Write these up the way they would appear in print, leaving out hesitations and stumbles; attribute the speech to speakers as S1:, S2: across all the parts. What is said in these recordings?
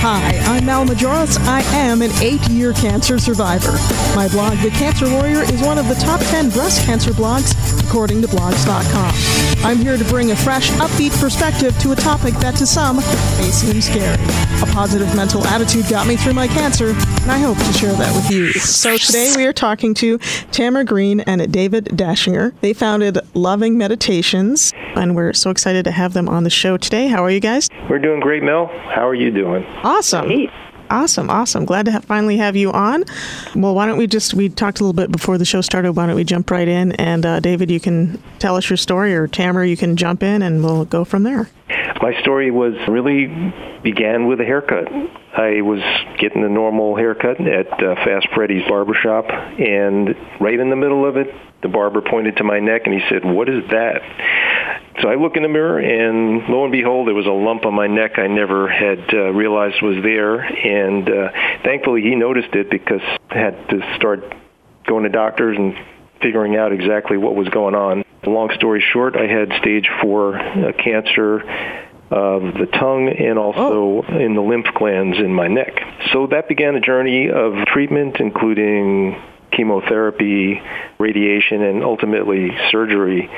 S1: Hi, I'm Mal Majoras. I am an 8-year cancer survivor. My blog, The Cancer Warrior, is one of the top 10 breast cancer blogs, according to blogs.com. I'm here to bring a fresh, upbeat perspective to a topic that to some may seem scary. A positive mental attitude got me through my cancer, and I hope to share that with you. So today we are talking to Tamara Green and David Dashinger. They founded Loving Meditations, and we're so excited to have them on the show today. How are you guys?
S2: We're doing great, Mel. How are you doing?
S1: Awesome.
S3: Great.
S1: Awesome. Glad to finally have you on. Well, why don't we talked a little bit before the show started, why don't we jump right in? And David, you can tell us your story, or Tamara, you can jump in, and we'll go from there.
S2: My story began with a haircut. I was getting a normal haircut at Fast Freddy's Barbershop, and right in the middle of it, the barber pointed to my neck and he said, "What is that?" So I look in the mirror, and lo and behold, there was a lump on my neck I never had realized was there. And thankfully, he noticed it because I had to start going to doctors and figuring out exactly what was going on. Long story short, I had stage 4 cancer of the tongue and also in the lymph glands in my neck. So that began a journey of treatment, including chemotherapy, radiation, and ultimately surgery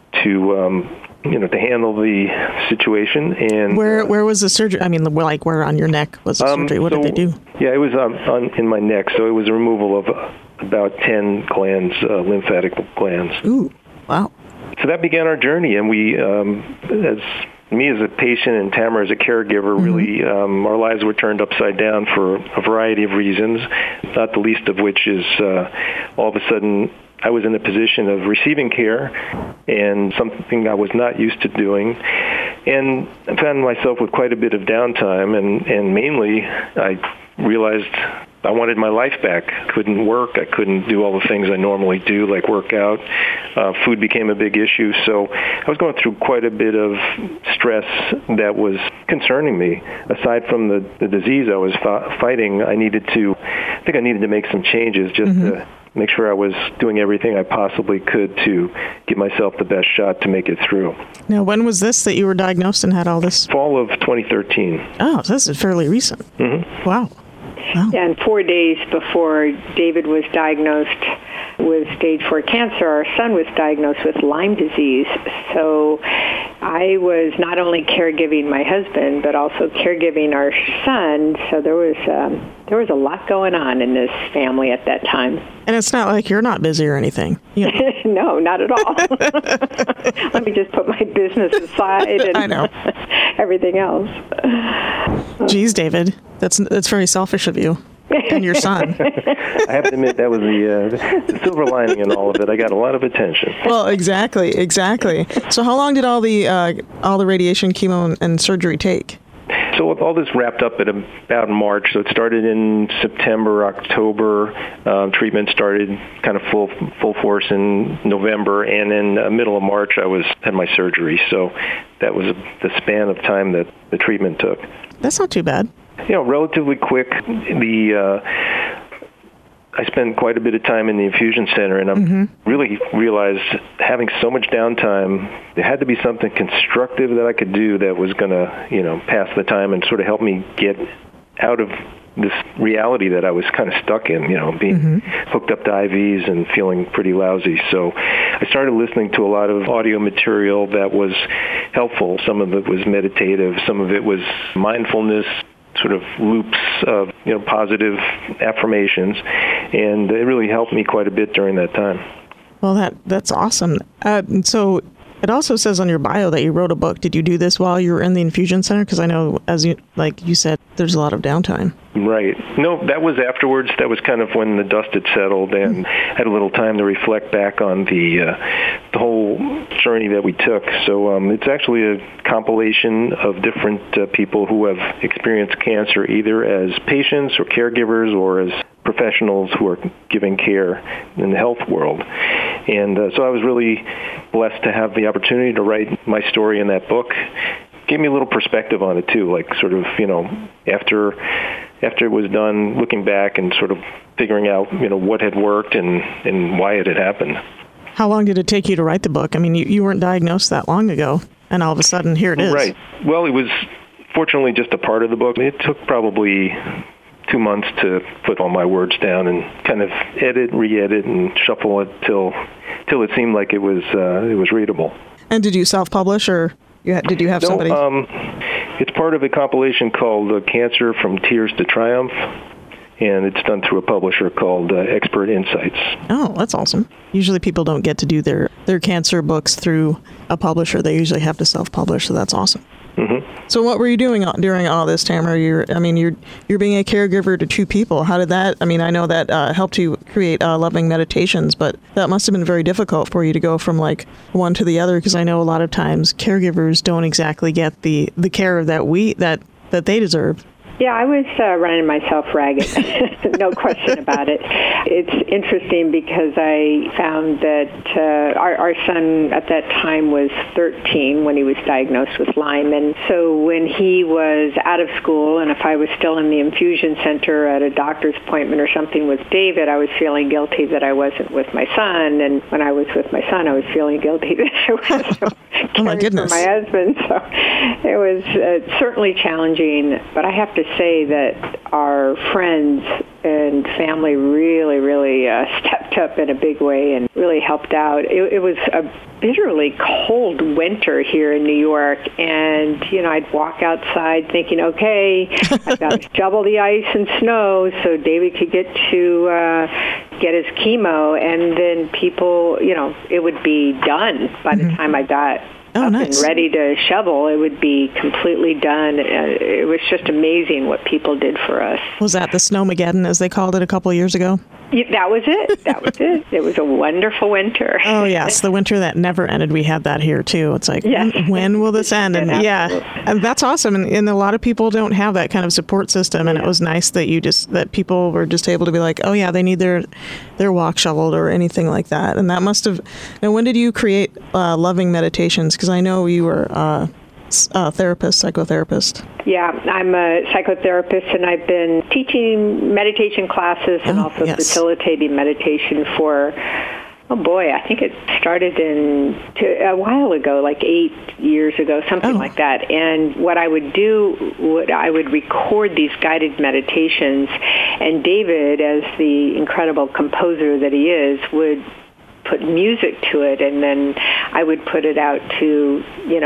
S2: to handle the situation. And
S1: where was the surgery? I mean, like where on your neck was the surgery? What did they do?
S2: Yeah, it was in my neck. So it was a removal of about 10 glands, lymphatic glands.
S1: Ooh, wow.
S2: So that began our journey, and we, as a patient and Tamara as a caregiver, really, our lives were turned upside down for a variety of reasons, not the least of which is all of a sudden I was in a position of receiving care, and something I was not used to doing, and I found myself with quite a bit of downtime, and mainly I realized I wanted my life back. I couldn't work. I couldn't do all the things I normally do, like work out. Food became a big issue. So I was going through quite a bit of stress that was concerning me. Aside from the disease I was fighting, I needed to make some changes just to make sure I was doing everything I possibly could to give myself the best shot to make it through.
S1: Now, when was this that you were diagnosed and had all this?
S2: Fall of 2013.
S1: Oh, so this is fairly recent.
S2: Mm-hmm.
S1: Wow.
S3: Yeah, and 4 days before David was diagnosed with stage 4 cancer, our son was diagnosed with Lyme disease. So I was not only caregiving my husband, but also caregiving our son. So there was a lot going on in this family at that time.
S1: And it's not like you're not busy or anything. You know.
S3: No, not at all. Let me just put my business aside and
S1: I know.
S3: everything else.
S1: Geez, David, that's very selfish of you and your son.
S2: I have to admit that was the silver lining in all of it. I got a lot of attention.
S1: Well, exactly. So how long did all the radiation, chemo, and surgery take?
S2: So all this wrapped up at about March. So it started in September, October. Treatment started kind of full force in November, and in middle of March I had my surgery. So that was the span of time that the treatment took.
S1: That's not too bad.
S2: Relatively quick. I spent quite a bit of time in the infusion center, and I really realized having so much downtime, there had to be something constructive that I could do that was going to, pass the time and sort of help me get out of this reality that I was kind of stuck in, being hooked up to IVs and feeling pretty lousy. So I started listening to a lot of audio material that was helpful. Some of it was meditative. Some of it was mindfulness, sort of loops of positive affirmations, and it really helped me quite a bit during that time.
S1: Well, that's awesome. So it also says on your bio that you wrote a book. Did you do this while you were in the infusion center? Because I know, like you said, there's a lot of downtime.
S2: Right. No, that was afterwards. That was kind of when the dust had settled and had a little time to reflect back on the whole journey that we took. So it's actually a compilation of different people who have experienced cancer, either as patients or caregivers or as professionals who are giving care in the health world. And so I was really blessed to have the opportunity to write my story in that book. Gave me a little perspective on it too, like sort of, after it was done, looking back and sort of figuring out, what had worked and why it had happened.
S1: How long did it take you to write the book? I mean, you weren't diagnosed that long ago, and all of a sudden, here it is.
S2: Right. Well, it was fortunately just a part of the book. It took probably 2 months to put all my words down and kind of edit, re-edit, and shuffle it till it seemed like it was readable.
S1: And did you self-publish, or did you have somebody?
S2: It's part of a compilation called Cancer from Tears to Triumph, and it's done through a publisher called Expert Insights.
S1: Oh, that's awesome. Usually people don't get to do their cancer books through a publisher. They usually have to self-publish, so that's awesome.
S2: Mm-hmm.
S1: So what were you doing during all this, Tamara? You're being a caregiver to two people. How did that, I know that helped you create Loving Meditations, but that must have been very difficult for you to go from like one to the other, because I know a lot of times caregivers don't exactly get the care that they deserve.
S3: Yeah, I was running myself ragged, no question about it. It's interesting because I found that our son at that time was 13 when he was diagnosed with Lyme. And so when he was out of school, and if I was still in the infusion center at a doctor's appointment or something with David, I was feeling guilty that I wasn't with my son. And when I was with my son, I was feeling guilty that I wasn't
S1: oh my goodness.
S3: for my husband. So it was certainly challenging, but I have to say that our friends and family really, really stepped up in a big way and really helped out. It was a bitterly cold winter here in New York, and I'd walk outside thinking, okay, I've got to shovel the ice and snow so David could get his chemo, and then people, it would be done by the time I got up
S1: nice.
S3: and ready to shovel. It would be completely done. It was just amazing what people did for us.
S1: Was that the Snowmageddon, as they called it a couple of years ago?
S3: Yeah, that was it. That was it. It was a wonderful winter.
S1: Oh, yes. The winter that never ended. We had that here, too. It's like,
S3: yes.
S1: when will this end? And and that's awesome. And a lot of people don't have that kind of support system. And it was nice that people were just able to be like, oh, yeah, they need their walk shoveled or anything like that. And that must have... Now, when did you create Loving Meditations? Because I know you were a psychotherapist.
S3: Yeah, I'm a psychotherapist, and I've been teaching meditation classes and also facilitating meditation for, I think it started a while ago, like 8 years ago, something like that. And what I would do, I would record these guided meditations, and David, as the incredible composer that he is, would put music to it, and then I would put it out to,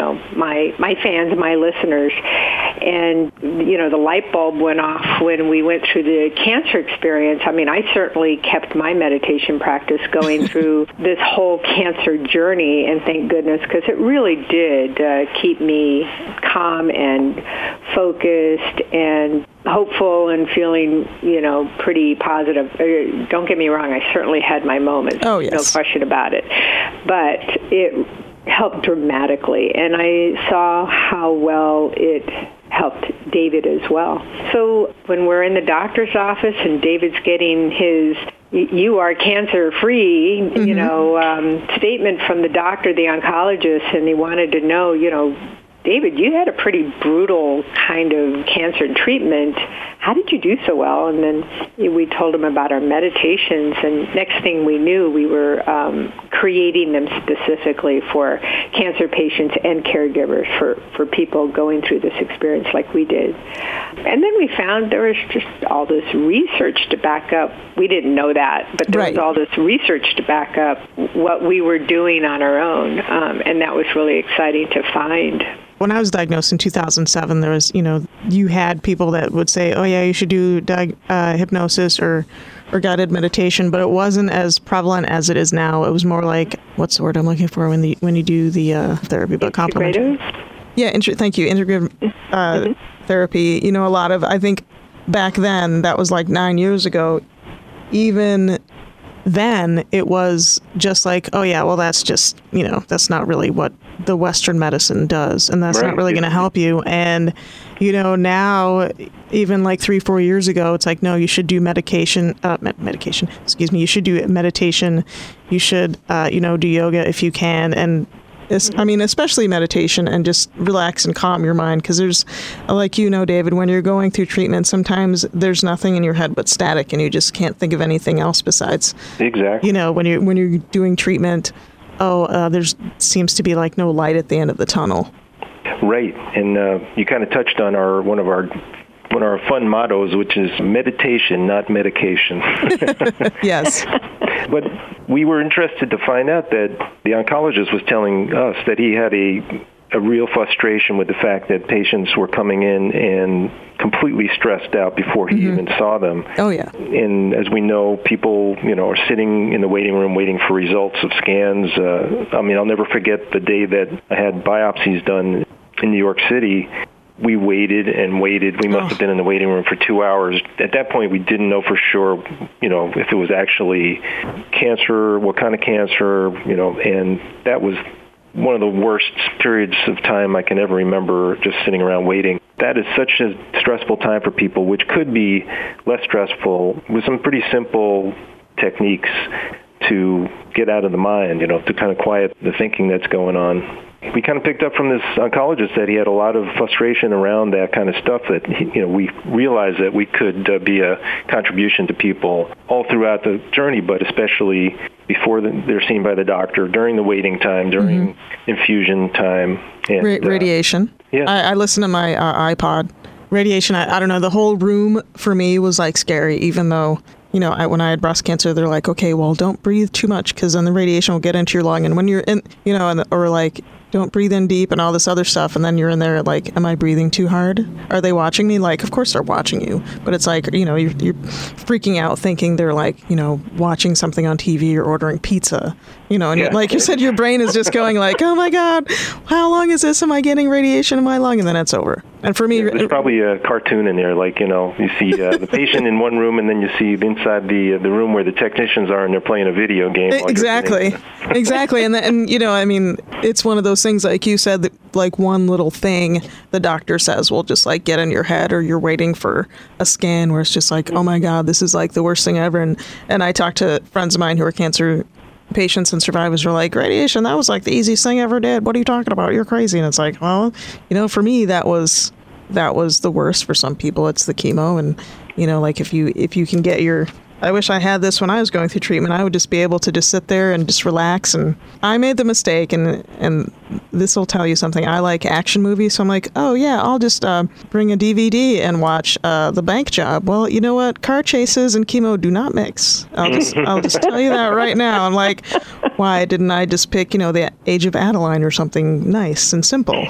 S3: my fans, my listeners. And, the light bulb went off when we went through the cancer experience. I certainly kept my meditation practice going through this whole cancer journey, and thank goodness, because it really did keep me calm and focused and hopeful and feeling, pretty positive. Don't get me wrong, I certainly had my moments.
S1: Oh, yes.
S3: No question about it. But it helped dramatically, and I saw how well it helped David as well. So when we're in the doctor's office and David's getting his "you are cancer-free," statement from the doctor, the oncologist, and he wanted to know, David, you had a pretty brutal kind of cancer treatment. How did you do so well? And then we told him about our meditations, and next thing we knew, we were creating them specifically for cancer patients and caregivers, for people going through this experience like we did. And then we found there was just all this research to back up. We didn't know that, but there was all this research to back up what we were doing on our own, and that was really exciting to find.
S1: When I was diagnosed in 2007, there was, you had people that would say, oh, yeah, you should do hypnosis or guided meditation, but it wasn't as prevalent as it is now. It was more like, what's the word I'm looking for when you do the therapy, but complementary? Yeah, thank you. Integrative therapy. A lot of, I think back then, that was like 9 years ago, even then it was just like, oh, yeah, well, that's just, that's not really what the Western medicine does, and that's not really going to help you. And, now, even like 3-4 years ago, it's like, no, you should do medication, you should do meditation, you should, do yoga if you can, and especially meditation, and just relax and calm your mind, because there's, like David, when you're going through treatment, sometimes there's nothing in your head but static, and you just can't think of anything else besides.
S2: Exactly.
S1: When you're doing treatment, there seems to be like no light at the end of the tunnel.
S2: Right, and you kind of touched on one of our fun mottos, which is meditation, not medication.
S1: Yes.
S2: But we were interested to find out that the oncologist was telling us that he had a real frustration with the fact that patients were coming in and completely stressed out before he even saw them.
S1: Oh, yeah.
S2: And as we know, people, are sitting in the waiting room waiting for results of scans. I'll never forget the day that I had biopsies done in New York City. We waited and waited. We must have been in the waiting room for 2 hours. At that point, we didn't know for sure, if it was actually cancer, what kind of cancer, and that was one of the worst periods of time I can ever remember, just sitting around waiting. That is such a stressful time for people, which could be less stressful with some pretty simple techniques to get out of the mind, to kind of quiet the thinking that's going on. We kind of picked up from this oncologist that he had a lot of frustration around that kind of stuff, that, we realized that we could be a contribution to people all throughout the journey, but especially before they're seen by the doctor, during the waiting time, during infusion time. And,
S1: radiation.
S2: Yeah.
S1: I listen to my iPod. Radiation, I don't know, the whole room for me was like scary, even though, when I had breast cancer, they're like, okay, well, don't breathe too much because then the radiation will get into your lung. And when you're in, or like, don't breathe in deep and all this other stuff. And then you're in there like, am I breathing too hard? Are they watching me? Like, of course they're watching you. But it's like, you're freaking out thinking they're like, watching something on TV or ordering pizza, and like you said, your brain is just going like, oh my God, how long is this? Am I getting radiation in my lung? And then it's over. And for me,
S2: there's probably a cartoon in there, like, you see the patient in one room and then you see inside the room where the technicians are and they're playing a video game.
S1: Exactly. Exactly. And it's one of those things, like you said, that like one little thing the doctor says will just like get in your head, or you're waiting for a scan where it's just like, oh my God, this is like the worst thing ever. And I talked to friends of mine who are cancer patients and survivors who are like, radiation, that was like the easiest thing I ever did. What are you talking about? You're crazy. And it's like, well, for me, that was the worst. For some people, it's the chemo. And, like if you can get I wish I had this when I was going through treatment. I would just be able to just sit there and just relax. And I made the mistake, and this will tell you something. I like action movies, so I'm like, oh yeah, I'll just bring a DVD and watch The Bank Job. Well, you know what? Car chases and chemo do not mix. I'll just tell you that right now. I'm like, why didn't I just pick, The Age of Adeline or something nice and simple?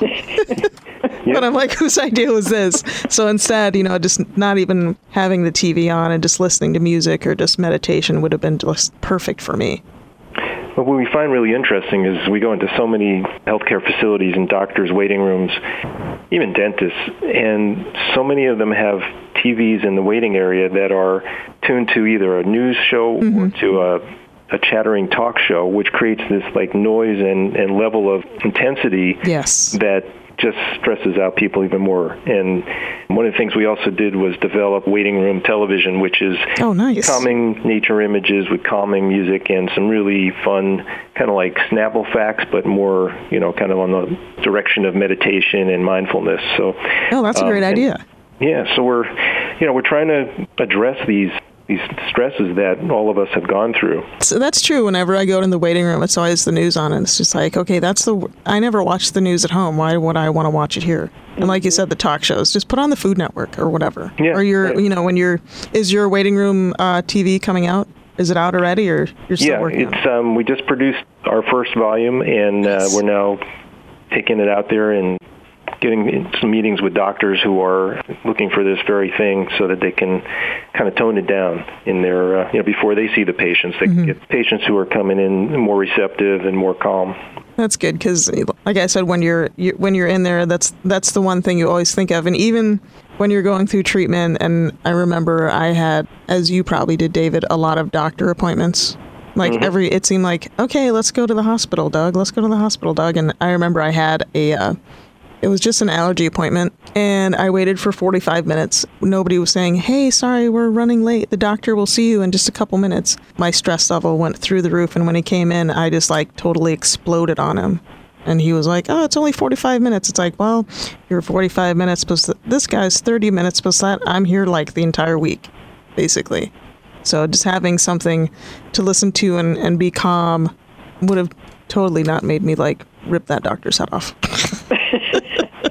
S1: But I'm like, whose idea was this? So instead, just not even having the TV on and just listening to music or just meditation would have been just perfect for me.
S2: But what we find really interesting is we go into so many healthcare facilities and doctors' waiting rooms, even dentists, and so many of them have TVs in the waiting area that are tuned to either a news show or to a chattering talk show, which creates this like noise and level of intensity that just stresses out people even more. And one of the things we also did was develop waiting room television, which is calming nature images with calming music and some really fun kind of like Snapple facts, but more, kind of on the direction of meditation and mindfulness. So,
S1: that's a great idea.
S2: So we're trying to address these stresses that all of us have gone through.
S1: So that's true. Whenever I go in the waiting room, it's always the news on, and it's just like, okay, I never watch the news at home. Why would I want to watch it here? And like you said, the talk shows, just put on the Food Network or whatever. Yeah. Or is your waiting room TV coming out? Is it out already, or you're still working on it?
S2: We just produced our first volume, and we're now taking it out there and getting some meetings with doctors who are looking for this very thing so that they can kind of tone it down in their, before they see the patients. They can get patients who are coming in more receptive and more calm.
S1: That's good because, like I said, when you're in there, that's the one thing you always think of. And even when you're going through treatment, and I remember I had, as you probably did, David, a lot of doctor appointments. Like it seemed like, okay, let's go to the hospital, Doug. Let's go to the hospital, Doug. And I remember I had it was just an allergy appointment, and I waited for 45 minutes. Nobody was saying, hey, sorry, we're running late. The doctor will see you in just a couple minutes. My stress level went through the roof, and when he came in, I just like totally exploded on him. And he was like, oh, it's only 45 minutes. It's like, well, you're 45 minutes, plus this guy's 30 minutes, plus that. I'm here like the entire week, basically. So just having something to listen to and be calm would have totally not made me like rip that doctor's head off.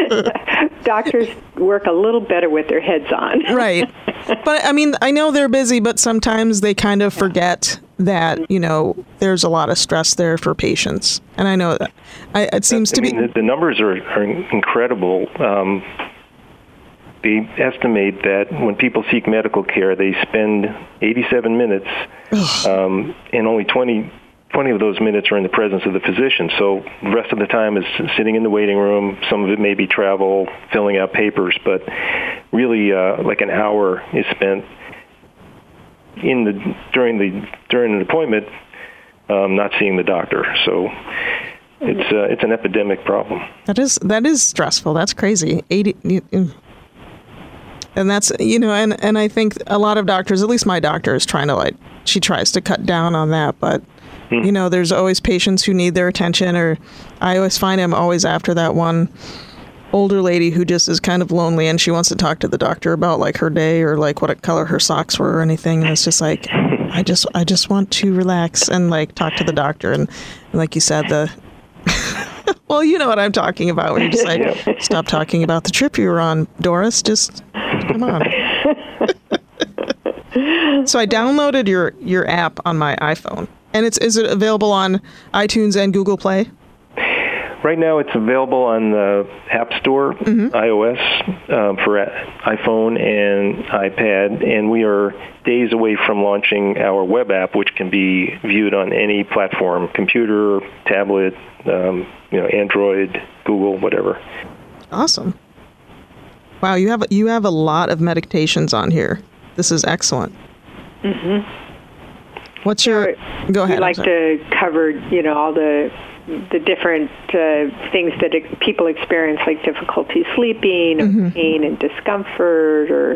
S3: Doctors work a little better with their heads on.
S1: Right. But I mean, I know they're busy, but sometimes they kind of forget that, there's a lot of stress there for patients. And I know that it seems to be...
S2: The numbers are incredible. They estimate that when people seek medical care, they spend 87 minutes, and only 20 of those minutes are in the presence of the physician. So the rest of the time is sitting in the waiting room. Some of it may be travel, filling out papers, but really like an hour is spent during an appointment not seeing the doctor. So it's an epidemic problem.
S1: That is stressful. That's crazy. 80. And that's, and I think a lot of doctors, at least my doctor, is she tries to cut down on that. But, there's always patients who need their attention, or I always find I'm always after that one older lady who just is kind of lonely and she wants to talk to the doctor about like her day or like what color her socks were or anything. And it's just like, I just want to relax and like talk to the doctor. And like you said, well, you know what I'm talking about. Where you're just like, stop talking about the trip you were on, Doris. Just come on. So I downloaded your app on my iPhone, and is it available on iTunes and Google Play?
S2: Right now, it's available on the App Store, iOS, for iPhone and iPad, and we are days away from launching our web app, which can be viewed on any platform: computer, tablet, Android, Google, whatever.
S1: Awesome! Wow, you have a lot of meditations on here. This is excellent. Mm-hmm. What's your? Go ahead.
S3: We like to cover, all the different things that people experience, like difficulty sleeping, or pain and discomfort, or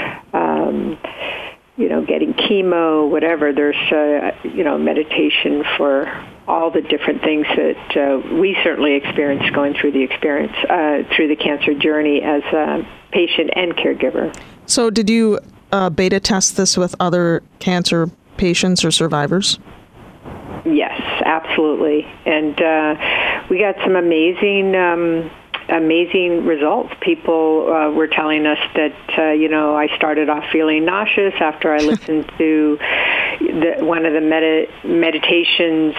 S3: getting chemo, whatever. There's meditation for all the different things that we certainly experienced going through the cancer journey as a patient and caregiver.
S1: So, did you beta test this with other cancer patients or survivors?
S3: Yes, absolutely. And we got some amazing results. People were telling us that, I started off feeling nauseous after I listened to one of the meditations,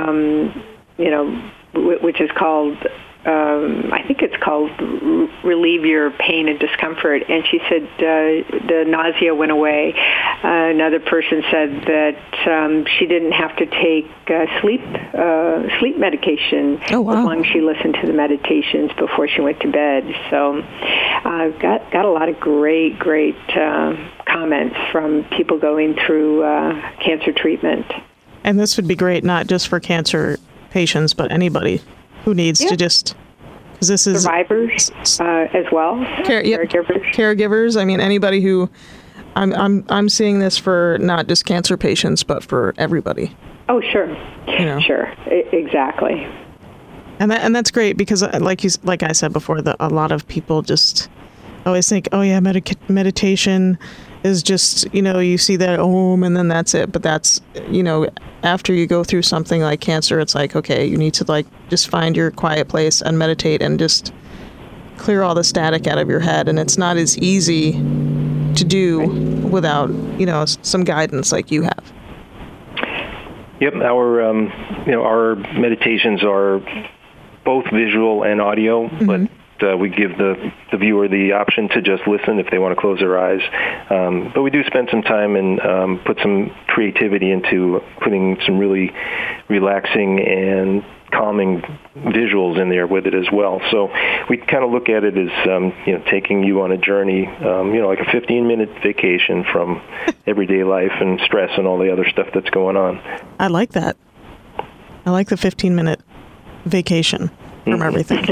S3: which is called, I think it's called Relieve Your Pain and Discomfort. And she said the nausea went away. Another person said that she didn't have to take sleep medication as long as she listened to the meditations before she went to bed. So got a lot of great comments from people going through cancer treatment.
S1: And this would be great not just for cancer patients, but anybody who needs to just, because this is
S3: survivors as well,
S1: caregivers. I mean, anybody who, I'm seeing this for not just cancer patients, but for everybody.
S3: Oh, sure, sure, exactly.
S1: And that's great because, like I said before, a lot of people just always think, oh yeah, meditation is just, you see that and then that's it. But that's, after you go through something like cancer, it's like, okay, you need to just find your quiet place and meditate and just clear all the static out of your head. And it's not as easy to do without, some guidance like you have.
S2: Yep. Our meditations are both visual and audio, but we give the viewer the option to just listen if they want to close their eyes. But we do spend some time and put some creativity into putting some really relaxing and calming visuals in there with it as well. So we kind of look at it as, taking you on a journey, like a 15-minute vacation from everyday life and stress and all the other stuff that's going on.
S1: I like that. I like the 15-minute vacation from everything.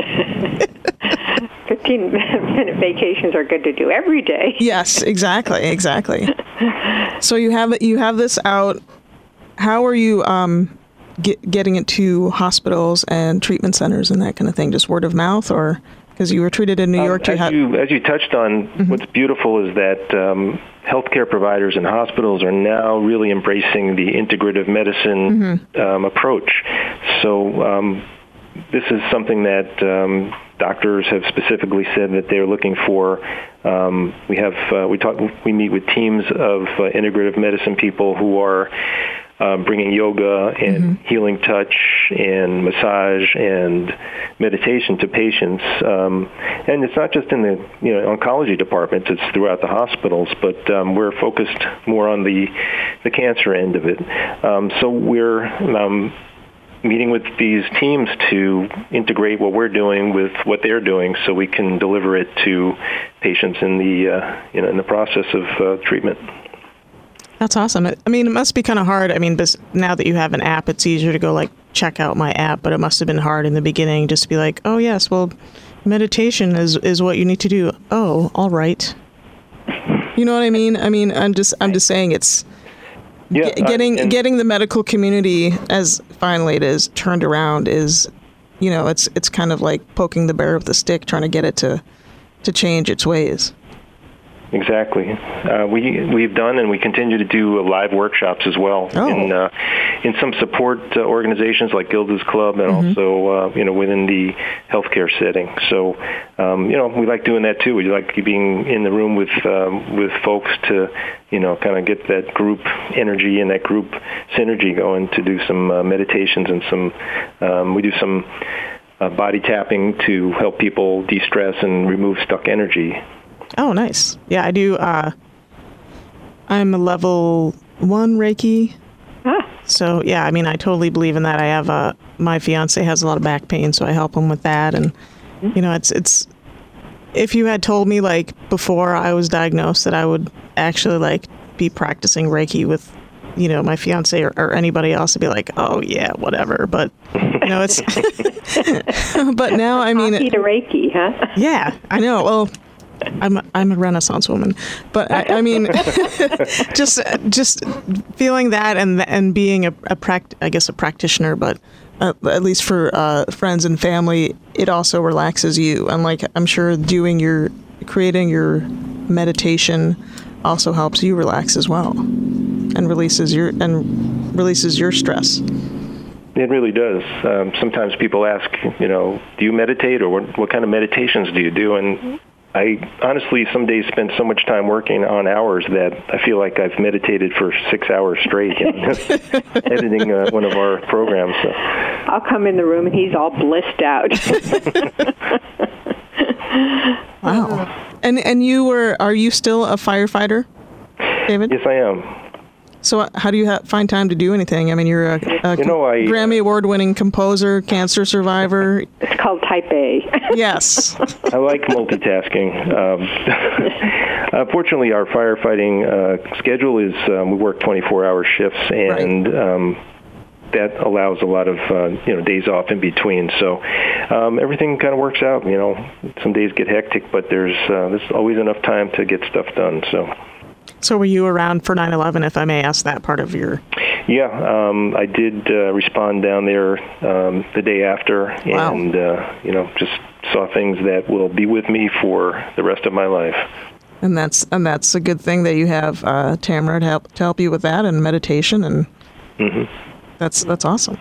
S3: 15-minute vacations are good to do every day.
S1: Yes, exactly. So you have this out. How are you getting it to hospitals and treatment centers and that kind of thing? Just word of mouth, or because you were treated in New York?
S2: As you touched on, what's beautiful is that healthcare providers and hospitals are now really embracing the integrative medicine approach. So this is something that doctors have specifically said that they're looking for. We meet with teams of integrative medicine people who are bringing yoga and healing touch and massage and meditation to patients. And it's not just in the oncology departments, it's throughout the hospitals, but we're focused more on the cancer end of it. So we're meeting with these teams to integrate what we're doing with what they're doing so we can deliver it to patients in the process of treatment.
S1: That's awesome. I mean, it must be kind of hard. I mean, now that you have an app, it's easier to go check out my app, but it must have been hard in the beginning just to be like, oh yes, well, meditation is what you need to do. Oh, all right. You know what I mean? I mean, I'm just saying it's getting the medical community, as finally it is, turned around is, it's kind of like poking the bear with a stick, trying to get it to change its ways.
S2: Exactly. We've done and we continue to do live workshops as well in some support organizations like Gilda's Club and also within the healthcare setting. So we like doing that too. We like being in the room with folks to kind of get that group energy and that group synergy going to do some meditations and we do some body tapping to help people de-stress and remove stuck energy.
S1: Oh, nice. Yeah, I do. I'm a level 1 Reiki. So, yeah, I mean, I totally believe in that. I have my fiance has a lot of back pain, so I help him with that. And, it's if you had told me, before I was diagnosed that I would actually, be practicing Reiki with, my fiance or anybody else, I'd be like, oh, yeah, whatever. But, it's... But now, I mean...
S3: Hockey to Reiki, huh?
S1: Yeah, I know. Well... I'm a Renaissance woman, but I mean, just feeling that and being a practitioner, but at least for friends and family, it also relaxes you. And I'm sure creating your meditation also helps you relax as well, and releases your stress.
S2: It really does. Sometimes people ask, do you meditate, or what kind of meditations do you do? And I honestly some days spend so much time working on hours that I feel like I've meditated for 6 hours straight, editing one of our programs. So.
S3: I'll come in the room and he's all blissed out.
S1: Wow. And are you still a firefighter, David?
S2: Yes, I am.
S1: So how do you find time to do anything? I mean, you're a Grammy Award-winning composer, cancer survivor.
S3: It's called Type A.
S1: Yes.
S2: I like multitasking. Fortunately, our firefighting schedule is we work 24-hour shifts, and that allows a lot of days off in between. So everything kind of works out. Some days get hectic, but there's always enough time to get stuff done.
S1: So were you around for 9/11, if I may ask that part of your...
S2: Yeah, I did respond down there the day after, and just saw things that will be with me for the rest of my life.
S1: And that's a good thing that you have Tamara to help you with that, and meditation, and that's awesome.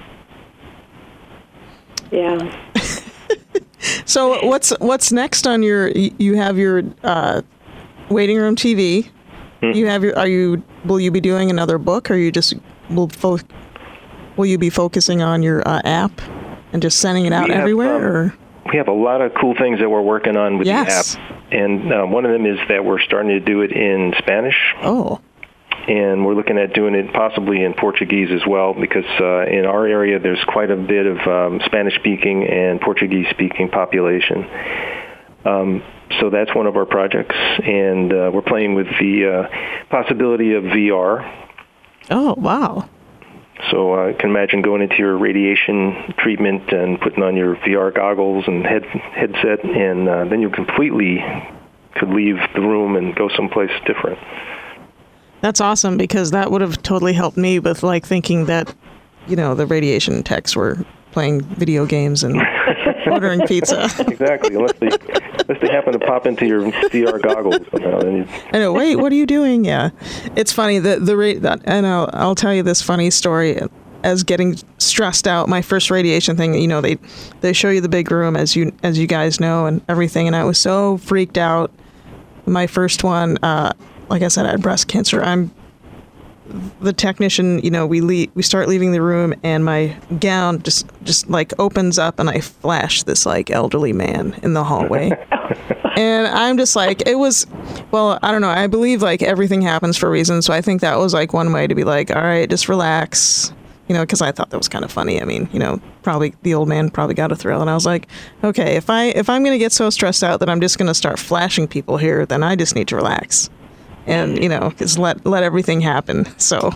S3: Yeah.
S1: So what's next on your? You have your waiting room TV. You have will you be doing another book, or you just will you be focusing on your app and just sending it out everywhere? Or?
S2: We have a lot of cool things that we're working on with the app, and one of them is that we're starting to do it in Spanish.
S1: Oh.
S2: And we're looking at doing it possibly in Portuguese as well, because in our area there's quite a bit of Spanish-speaking and Portuguese-speaking population. So that's one of our projects, and we're playing with the possibility of VR.
S1: Oh, wow.
S2: So I can imagine going into your radiation treatment and putting on your VR goggles and headset, and then you completely could leave the room and go someplace different.
S1: That's awesome, because that would have totally helped me with thinking that, the radiation techs were playing video games and ordering pizza.
S2: Exactly, unless they happen to pop into your VR goggles somehow.
S1: I know. Wait, what are you doing? Yeah, it's funny and I'll tell you this funny story. As getting stressed out. My first radiation thing, they show you the big room, as you guys know, and everything. And I was so freaked out. My first one, like I said, I had breast cancer. I'm the technician. We start leaving the room, and my gown just like opens up, and I flash this like elderly man in the hallway. And I'm just like, I don't know. I believe like everything happens for a reason. So I think that was like one way to be like, all right, just relax, because I thought that was kind of funny. I mean, probably the old man probably got a thrill. And I was like, okay, if I'm going to get so stressed out that I'm just going to start flashing people here, then I just need to relax and, just let everything happen. So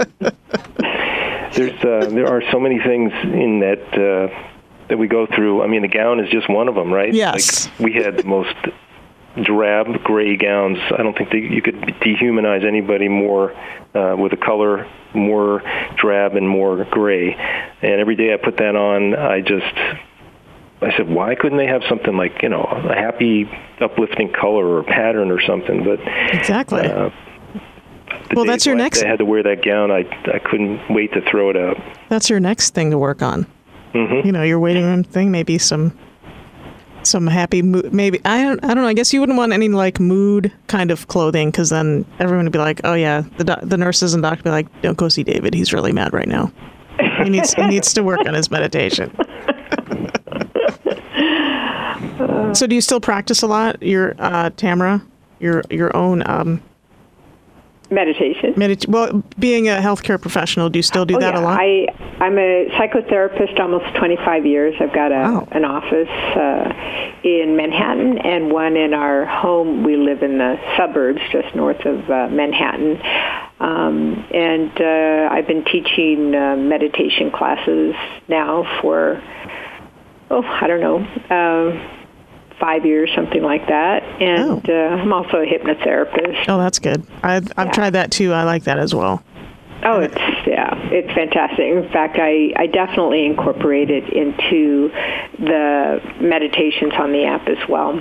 S2: there are so many things in that we go through. I mean, the gown is just one of them, right?
S1: Yes.
S2: Like, we had the most drab gray gowns. I don't think that you could dehumanize anybody more with a color more drab and more gray. And every day I put that on, I said, why couldn't they have something like, a happy, uplifting color or pattern or something? But
S1: exactly. Well, that's your next.
S2: I had to wear that gown. I couldn't wait to throw it out.
S1: That's your next thing to work on.
S2: Mm-hmm.
S1: Your waiting room thing, maybe some happy mood. Maybe I don't know. I guess you wouldn't want any like mood kind of clothing, because then everyone would be like, oh yeah, the nurses and doctors would be like, don't go see David. He's really mad right now. He needs to work on his meditation. So do you still practice a lot? Your Tamara, your own
S3: meditation.
S1: Well, being a healthcare professional, do you still do that a lot?
S3: I'm a psychotherapist almost 25 years. I've got an office in Manhattan and one in our home. We live in the suburbs just north of Manhattan. And I've been teaching meditation classes now for, I don't know, 5 years, something like that. And I'm also a hypnotherapist.
S1: Oh, that's good. I've tried that too. I like that as well.
S3: Oh, it's fantastic. In fact, I definitely incorporate it into the meditations on the app as well.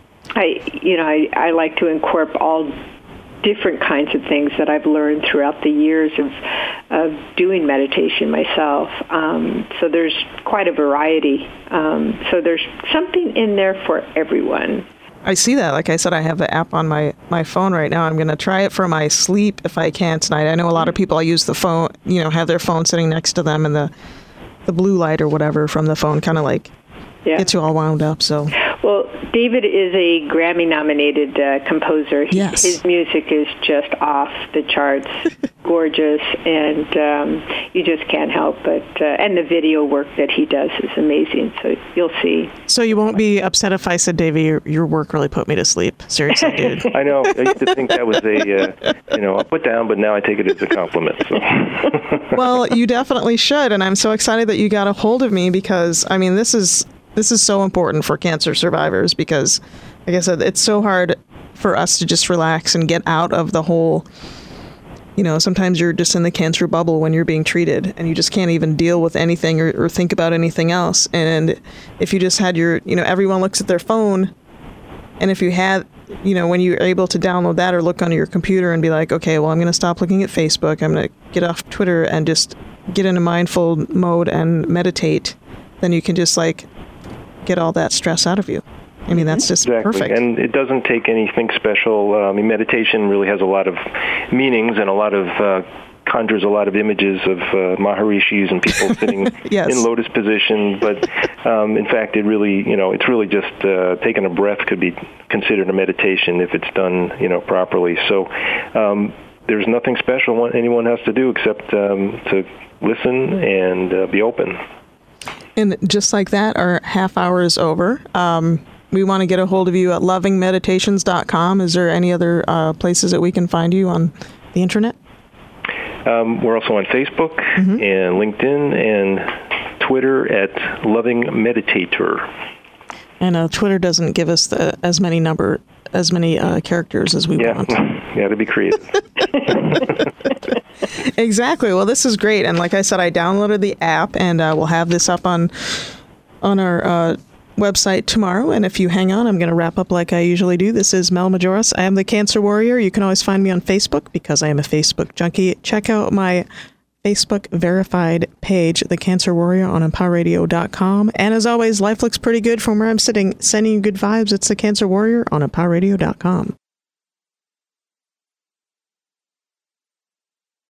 S3: I like to incorporate all different kinds of things that I've learned throughout the years of doing meditation myself. So there's quite a variety. So there's something in there for everyone.
S1: I see that. Like I said, I have the app on my phone right now. I'm going to try it for my sleep if I can tonight. I know a lot of people use the phone, have their phone sitting next to them, and the blue light or whatever from the phone kind of like gets you all wound up. So.
S3: Well, David is a Grammy-nominated composer.
S1: Yes.
S3: His music is just off the charts, gorgeous, and you just can't help but... and the video work that he does is amazing, so you'll see.
S1: So you won't be upset if I said, Davey, your work really put me to sleep. Seriously, dude.
S2: I know. I used to think that was a put down, but now I take it as a compliment. So.
S1: Well, you definitely should, and I'm so excited that you got a hold of me because, I mean, this is so important for cancer survivors because, like I said, it's so hard for us to just relax and get out of the whole, sometimes you're just in the cancer bubble when you're being treated and you just can't even deal with anything or think about anything else. And if you just had everyone looks at their phone, and if you had, when you're able to download that or look on your computer and be like, okay, well, I'm going to stop looking at Facebook, I'm going to get off Twitter and just get into mindful mode and meditate, then you can just get all that stress out of you. I mean, that's just perfect.
S2: And it doesn't take anything special. Meditation really has a lot of meanings and a lot of conjures a lot of images of Maharishis and people sitting
S1: yes.
S2: in lotus position. But in fact, it really, it's really just taking a breath could be considered a meditation if it's done, properly. So there's nothing special anyone has to do except to listen and be open.
S1: And just like that, our half hour is over. We want to get a hold of you at lovingmeditations.com. Is there any other places that we can find you on the internet?
S2: We're also on Facebook and LinkedIn and Twitter at Loving Meditator. And
S1: Twitter doesn't give us as many characters as we want.
S2: Yeah, to be creative.
S1: Exactly. Well, this is great. And like I said, I downloaded the app, and we'll have this up on our website tomorrow. And if you hang on, I'm going to wrap up like I usually do. This is Mel Majoris. I am the Cancer Warrior. You can always find me on Facebook because I am a Facebook junkie. Check out my Facebook verified page, The Cancer Warrior, on EmpowerRadio.com. And as always, life looks pretty good from where I'm sitting. Sending you good vibes. It's The Cancer Warrior on EmpowerRadio.com.